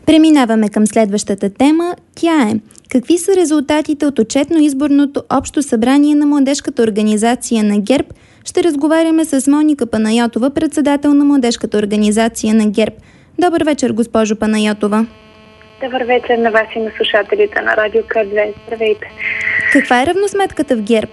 Преминаваме към следващата тема. Тя е: какви са резултатите от отчетно-изборното общо събрание на Младежката организация на ГЕРБ? Ще разговаряме с Моника Панайотова, председател на Младежката организация на ГЕРБ. Добър вечер, госпожо Панайотова. Добър вечер на вас и на слушателите на Радио К2. Здравейте. Каква е равносметката в ГЕРБ?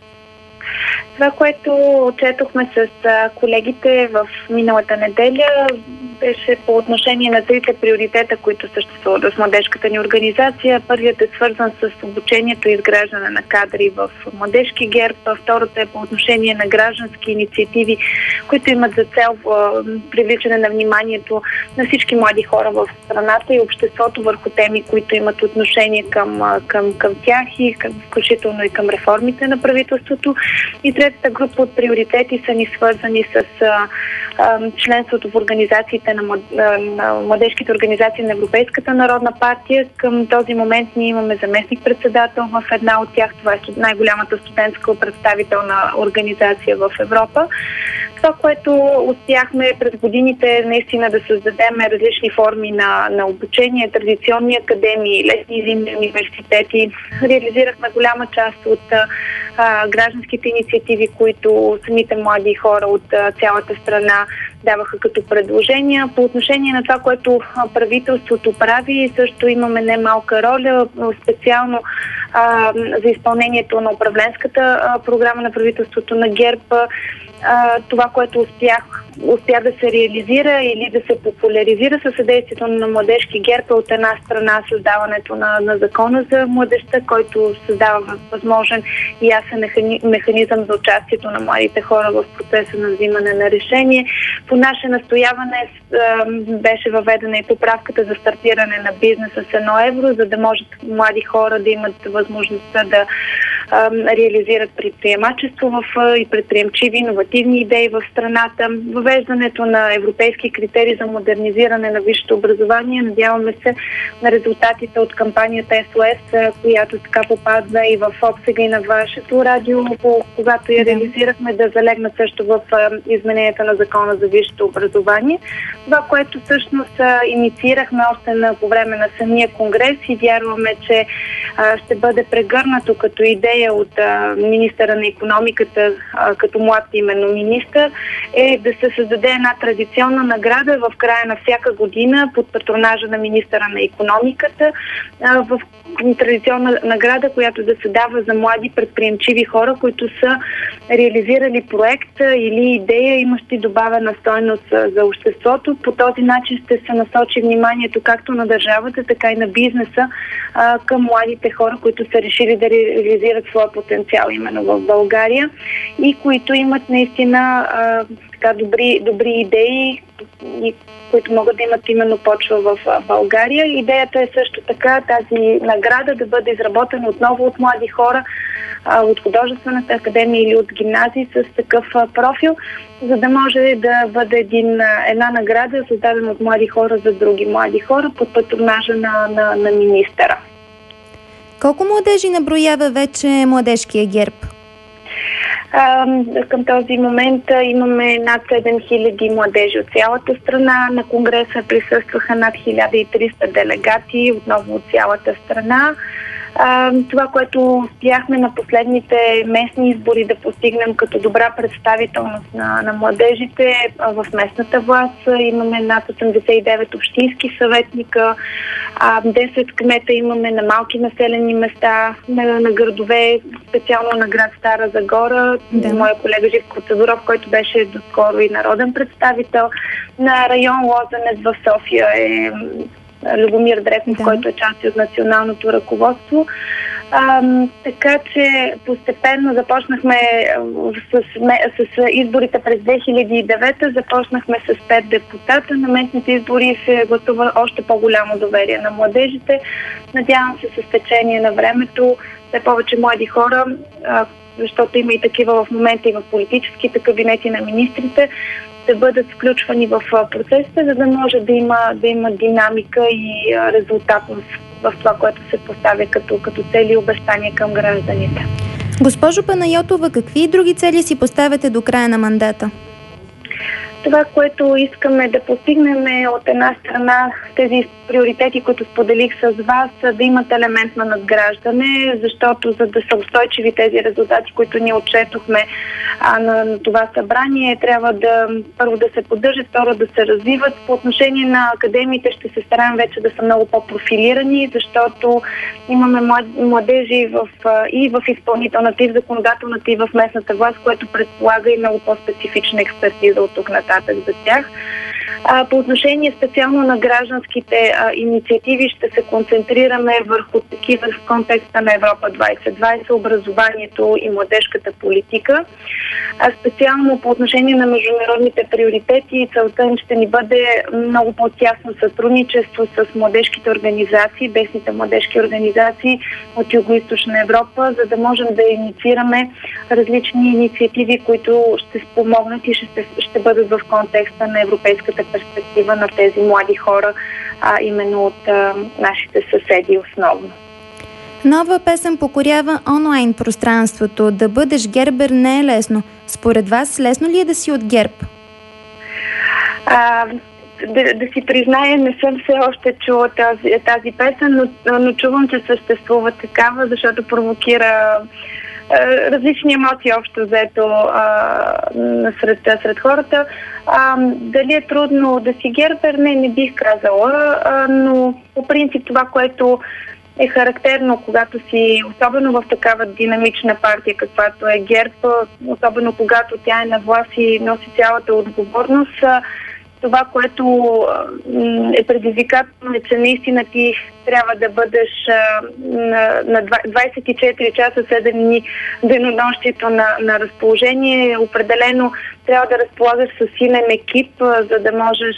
Това, което отчетохме с колегите в миналата неделя, беше по отношение на трите приоритета, които съществуват в младежката ни организация. Първият е свързан с обучението и изграждане на кадри в младежки ГЕРБ. Второто е по отношение на граждански инициативи, които имат за цел привличане на вниманието на всички млади хора в страната и обществото върху теми, които имат отношение към тях и включително и към реформите на правителството. И третата група от приоритети са ни свързани с членството в организациите на младежките организации на Европейската народна партия. Към този момент ние имаме заместник-председател в една от тях. Това е най-голямата студентска представителна организация в Европа. Това, което успяхме през годините наистина да създадем различни форми на обучение, традиционни академии, летни и зимни университети. Реализирахме голяма част от гражданските инициативи, които самите млади хора от цялата страна даваха като предложения. По отношение на това, което правителството прави, също имаме немалка роля, специално за изпълнението на управленската програма на правителството на ГЕРБ. Това, което успя да се реализира или да се популяризира със съдействието на младежки ГЕРБ, от една страна създаването на закона за младежта, който създава възможен и ясен механизъм за участието на младите хора в процеса на взимане на решение. По наше настояване беше въведена и поправката за стартиране на бизнеса с 1 евро, за да може млади хора да имат възможността да реализират предприемачество и предприемчиви иновативни идеи в страната. Въвеждането на европейски критерии за модернизиране на висшето образование. Надяваме се на резултатите от кампанията СОС, която така попадна и в обсега и на вашето радио, когато я реализирахме, да залегнат също в измененията на закона за висшето образование. Това, което всъщност инициирахме още по време на самия конгрес и вярваме, че ще бъде прегърнато като идея от министъра на икономиката, като млад именно министър, е да се създаде една традиционна награда в края на всяка година под патронажа на министъра на икономиката, в традиционна награда, която да се дава за млади предприемчиви хора, които са реализирали проект или идея, имащи добавена стойност за обществото. По този начин ще се насочи вниманието както на държавата, така и на бизнеса към младите хора, които са решили да реализират своя потенциал именно в България и които имат наистина добри идеи, които могат да имат именно почва в България. Идеята е също така тази награда да бъде изработена отново от млади хора от художествената академия или от гимназии с такъв профил, за да може да бъде една награда, създадена от млади хора за други млади хора под патронажа на министъра. Колко младежи наброява вече младежкия ГЕРБ? Към този момент имаме над 7000 младежи от цялата страна. На конгреса присъстваха над 1300 делегати, отново от цялата страна. Това, което успяхме на последните местни избори да постигнем като добра представителност на младежите в местната власт, имаме над 89 общински съветника, 10 кмета имаме на малки населени места, на градове, специално на град Стара Загора. Моя колега Живко Цадуров, който беше доскоро и народен представител, на район Лозенец в София е Любомир Дреков, който е част от националното ръководство. Така че постепенно започнахме с изборите през 2009, започнахме с 5 депутата. На местните избори се гласува още по-голямо доверие на младежите. Надявам се с течение на времето все повече млади хора, защото има и такива в момента и в политическите кабинети на министрите, да бъдат включвани в процесите, за да може да има динамика и резултатност в това, което се поставя като цели и обещания към гражданите. Госпожо Панайотова, какви други цели си поставяте до края на мандата? Това, което искаме да постигнем е от една страна тези приоритети, които споделих с вас, да имат елемент на надграждане, защото за да са устойчиви тези резултати, които ние отчетохме на това събрание, трябва първо да се поддържат, второ да се развиват. По отношение на академиите ще се стараем вече да са много по-профилирани, защото имаме младежи и в изпълнителната, и в законодателната, и в местната власт, което предполага и много по-специфична експертиза от тук нататък за тях. По отношение специално на гражданските инициативи ще се концентрираме върху такива в контекста на Европа 2020, образованието и младежката политика. Специално по отношение на международните приоритети, целта им ще ни бъде много по-тясно сътрудничество с младежките организации, местните младежки организации от Юго-Източна Европа, за да можем да инициираме различни инициативи, които ще спомогнат и ще бъдат в контекста на европейската перспектива на тези млади хора, именно от нашите съседи основно. Нова песен покорява онлайн пространството. Да бъдеш гербер не е лесно. Според вас, лесно ли е да си от ГЕРБ? Да си призная, не съм все още чула тази песен, но чувам, че съществува такава, защото провокира различни емоции общо взето сред хората. Дали е трудно да си гербер? Не бих казала, но по принцип това, което е характерно, когато си, особено в такава динамична партия, каквато е ГЕРБ, особено когато тя е на власт и носи цялата отговорност, това, което е предизвикателно, е, че наистина ти трябва да бъдеш на 24 часа, 7 дни денонощието на разположение. Определено трябва да разполагаш с силен екип, за да можеш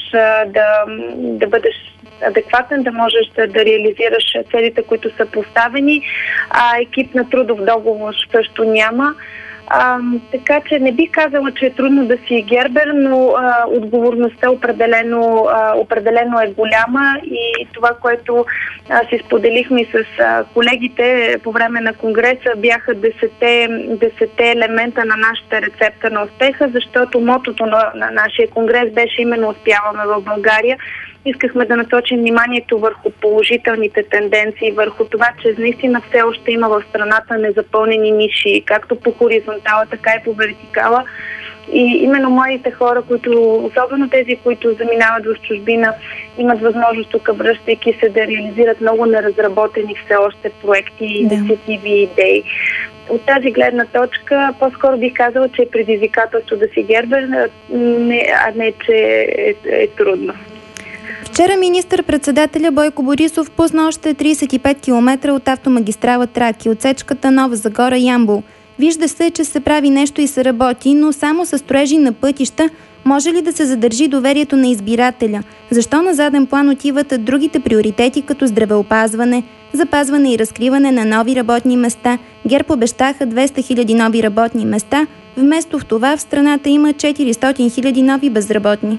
да бъдеш адекватен, да можеш да реализираш целите, които са поставени. Екип на трудов договор също няма. Така че не бих казала, че е трудно да си гербер, но отговорността определено е голяма и това, което си споделихме и с колегите по време на конгреса, бяха 10 елемента на нашата рецепта на успеха, защото мотото на нашия конгрес беше именно успяваме в България. Искахме да насочим вниманието върху положителните тенденции, върху това, че наистина все още има в страната незапълнени ниши, както по хоризонтала, така и по вертикала. И именно младите хора, особено тези, които заминават в чужбина, имат възможност тук, връщайки се, да реализират много неразработени все още проекти, инициативи и идеи. От тази гледна точка, по-скоро бих казала, че е предизвикателство да си гербер, а не, че е трудно. Вчера министър-председателя Бойко Борисов пусна още 35 км от автомагистрала Тракия, отсечката Нова Загора – Ямбол. Вижда се, че се прави нещо и се работи, но само с строежи на пътища може ли да се задържи доверието на избирателя? Защо на заден план отиват другите приоритети, като здравеопазване, запазване и разкриване на нови работни места? ГЕРБ обещаха 200 000 нови работни места, вместо в това в страната има 400 000 нови безработни.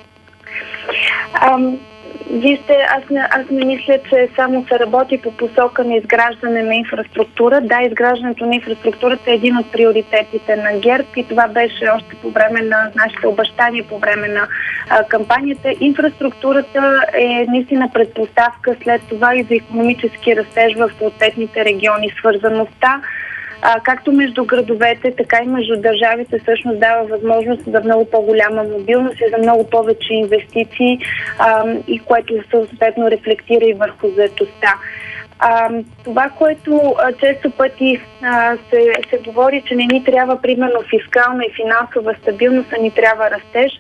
Вижте, аз не мисля, че само се работи по посока на изграждане на инфраструктура. Да, изграждането на инфраструктурата е един от приоритетите на ГЕРБ и това беше още по време на нашите обещания, по време на кампанията. Инфраструктурата е наистина предпоставка след това и за икономически растеж в съответните региони. Свързаността както между градовете, така и между държавите всъщност дава възможност за много по-голяма мобилност и за много повече инвестиции, и което съответно рефлектира и върху заетостта. Това, което често пъти се говори, че не ни трябва примерно фискална и финансова стабилност, а ни трябва растеж,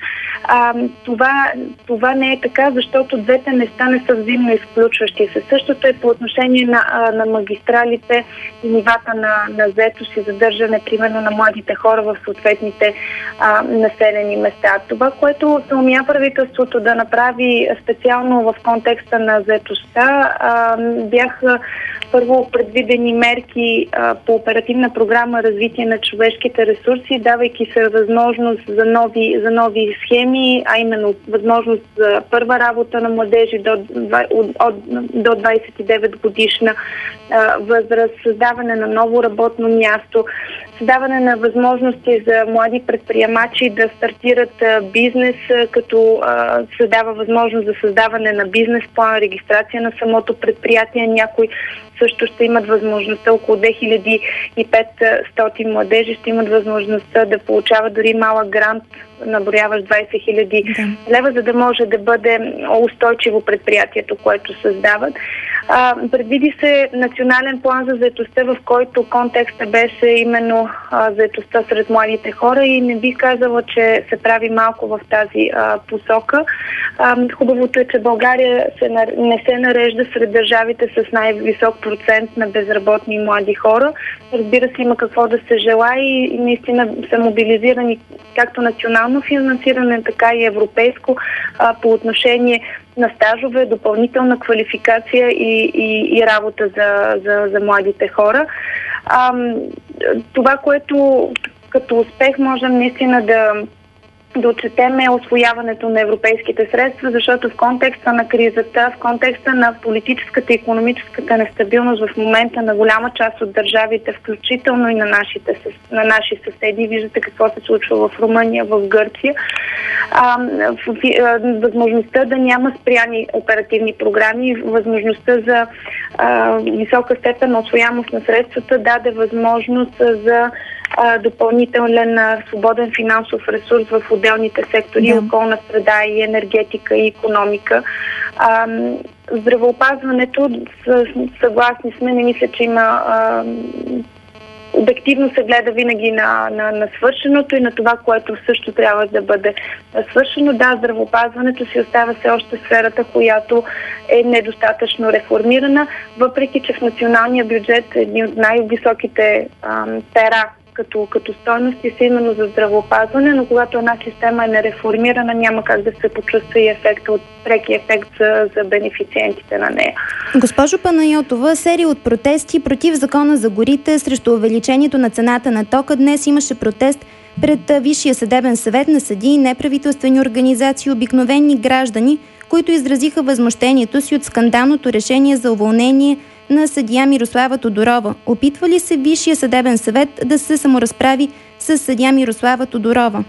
това не е така, защото двете неща не са взаимно изключващи се. Същото е по отношение на магистралите и нивата на заетост и задържане, примерно на младите хора в съответните населени места. Това, което се умя правителството да направи специално в контекста на заетостта, бяха бяха първо предвидени мерки по оперативна програма развитие на човешките ресурси, давайки се възможност за нови схеми, а именно възможност за първа работа на младежи до 29 годишна възраст, създаване на ново работно място, създаване на възможности за млади предприемачи да стартират бизнес, като се дава възможност за създаване на бизнес план, регистрация на самото предприятие. Някои също ще имат възможността, около 2500 младежи ще имат възможността да получават дори малък грант, наброяващ 20 000 лева, за да може да бъде устойчиво предприятието, което създават. Предвиди се национален план за заетостта, в който контекста беше именно заетостта сред младите хора и не бих казала, че се прави малко в тази посока. Хубавото е, че България не се нарежда сред държавите с най-висок процент на безработни млади хора. Разбира се, има какво да се желае и наистина са мобилизирани както национално финансиране, така и европейско по отношение на стажове, допълнителна квалификация и работа за младите хора. Това, което като успех можем наистина да отчетем е усвояването на европейските средства, защото в контекста на кризата, в контекста на политическата и икономическата нестабилност в момента на голяма част от държавите, включително и на наши съседи, виждате какво се случва в Румъния, в Гърция, възможността да няма спряни оперативни програми, възможността за висока степен на усвояемост на средствата даде възможност за допълнителен свободен финансов ресурс в отделните сектори, околна среда и енергетика и икономика. Здравеопазването, съгласни сме, не мисля, че има обективно се гледа винаги на свършеното и на това, което също трябва да бъде свършено. Да, здравеопазването си остава все още сферата, която е недостатъчно реформирана, въпреки че в националния бюджет едни от най-високите пера като стойности са именно за здравеопазване, но когато една система е нереформирана, няма как да се почувства и преки ефект за бенефициентите на нея. Госпожо Панайотова, серия от протести против закона за горите срещу увеличението на цената на тока. Днес имаше протест пред Висшия съдебен съвет на съдии, неправителствени организации, обикновени граждани, които изразиха възмущението си от скандалното решение за уволнение на съдия Мирослава Тодорова. Опитва ли се Висшия съдебен съвет да се саморазправи с съдия Мирослава Тодорова?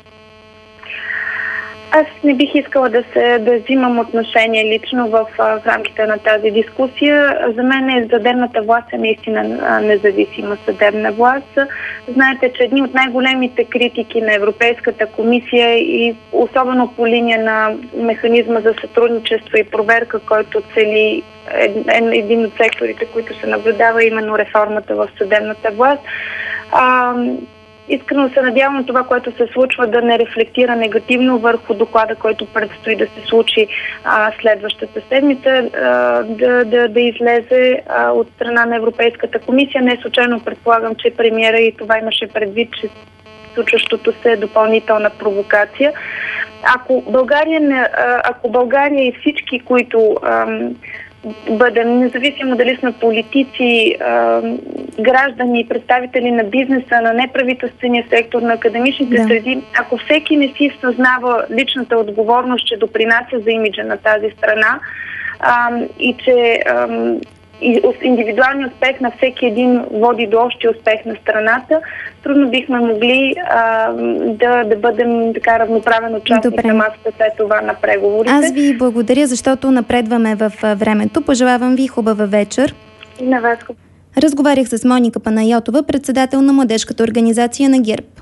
Аз не бих искала да взимам отношение лично в рамките на тази дискусия. За мен съдебната власт е наистина независима съдебна власт. Знаете, че едни от най-големите критики на Европейската комисия и особено по линия на механизма за сътрудничество и проверка, който цели един от секторите, които се наблюдава, именно реформата в съдебната власт. Искрено се надявам това, което се случва, да не рефлектира негативно върху доклада, който предстои да се случи следващата седмица, да излезе от страна на Европейската комисия. Не случайно предполагам, че премиера и това имаше предвид, че случващото се е допълнителна провокация. Ако България и всички, които бъдем, независимо дали сме политици, граждани, представители на бизнеса, на неправителствения сектор, на академичните среди, ако всеки не си съзнава личната отговорност, че допринася за имиджа на тази страна и че индивидуалният успех на всеки един води до общия успех на страната, трудно бихме могли да бъдем така равноправен участник на масата след това на преговорите. Аз ви благодаря, защото напредваме в времето. Пожелавам ви хубава вечер. И на вас. Разговарях с Моника Панайотова, председател на младежката организация на ГЕРБ.